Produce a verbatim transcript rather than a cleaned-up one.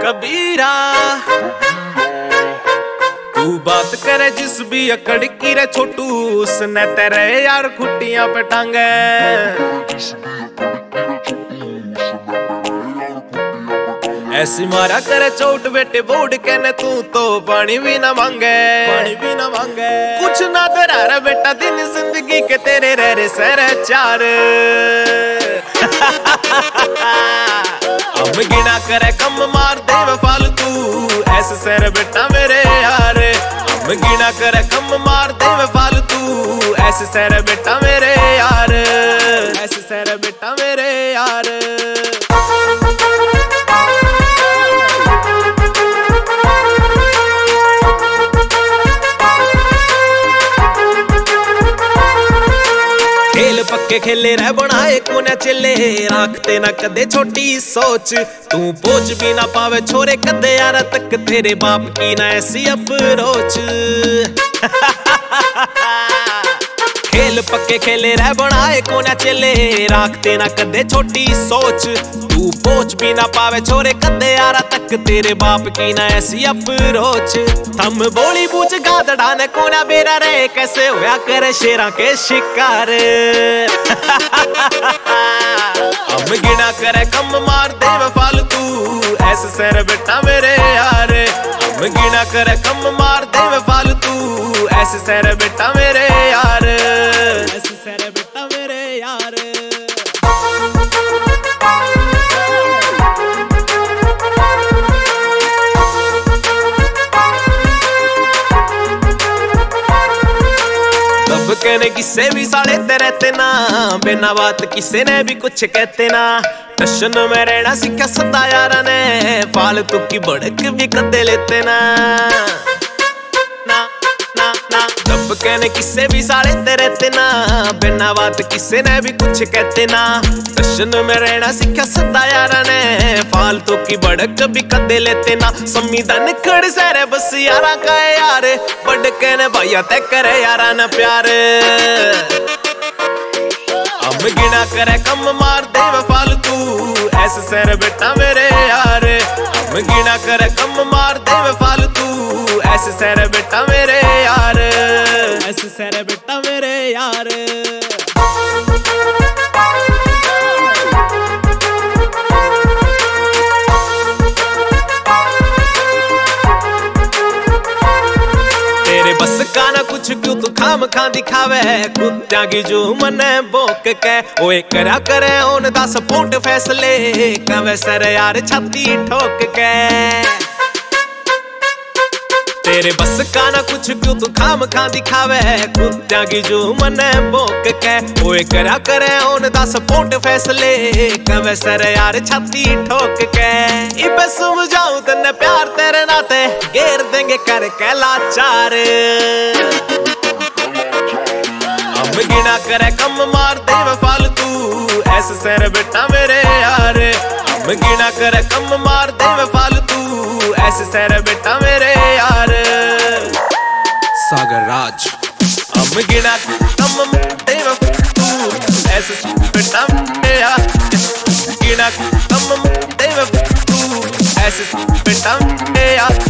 कबीरा तू बात करे जिस भी अकड़ की रे छोटू उसने तेरे यार खुटियां पे टांगे। ऐसी मारा करे चोट बेटे बोर्ड कहने तू तो पानी भी ना मांगे पानी भी ना मांगे कुछ ना तेरा रे बेटा दिन जिंदगी के तेरे रह रे सर चार। हम गिना करे कम मार दे फालतू ऐसे सर बेटा मेरे यार। हम गिना करे कम मार दे फालतू ऐसे सर बेटा मेरे यार ऐसे सर बेटा मेरे यार। खेल पक्के खेले रह बनाए को न चले राखते ना कदे छोटी सोच तू पोच भी ना पावे छोरे कदे यार तक तेरे बाप की ना ऐसी अप्रोच। खेल पक्के खेले रह बनाए को न चले राखते ना कदे छोटी सोच तू पोच भी ना पावे छोरे कदे यार तक तेरे बाप की ना ऐसी अप्रोच। थम बोली बूझ गादड़ा ने को ना बेरा रे कैसे होया करे शेरा के शिकार। हम गिना करे कम मार दे फालतू ऐसे सर बेटा मेरे यार। हम गिना करे कम मार दे फालतू ऐसे सर बेटा मेरे यार ऐसे सर बेटा मेरे यार। तब कहने किसे भी साले तेरे ते ना बिना बात किसे ने भी कुछ कहते ना। टशन में रहना सीखा सदा यारा ने फालतू की भड़क भी कदे लेते ना ना ना ना। तब कहने किसे भी साले तेरे ते ना बिना बात किसे ने भी कुछ कहते ना। टशन में रहना सीखा सदा यारा ने फालतू की भड़क भी कदे लेते ना। संविधान खड़ सरे बस यारा का यार बड़ कहने भैया ते करे यारा न प्यार। हम गिना करे कम मार दे फालतू ऐसे सर बेटा मेरे यार। हम गिना करे कम मार दे फालतू ऐसे सर बेटा मेरे यार ऐसे सर बेटा मेरे यार। बस का ना कुछ क्यों तू खाम खा दिखावे कुत्तिया की जो मने बोक के ओए करा करे ओन दा सपोर्ट फैसले कवे सर यार छाती ठोक के। तेरे बस का ना कुछ क्यों तू खाम खा दिखावे कुत्तिया की जो मने बोक के ओए करा करे ओन दा सपोर्ट फैसले कवे सर यार छाती ठोक के। इबे समझाऊं तन्ने प्यार तेरे नाते घेर देंगे कर के लाचार। हम गिना करे कम मार दे फालतू ऐसे सर बेटा मेरे यार। हम गिना करे कम मार दे फालतू ऐसे सर बेटा मेरे यार सागर राज। हम गिना कम दे फालतू ऐसे बेटा मेरे यार। गिना कम दे फालतू ऐसे बेटा मेरे यार।